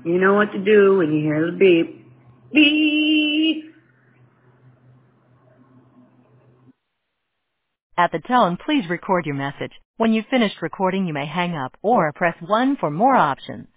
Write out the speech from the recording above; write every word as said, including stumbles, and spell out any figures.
You know what to do when you hear the beep. Beep! At the tone, please record your message. When you've finished recording, you may hang up or press one for more options.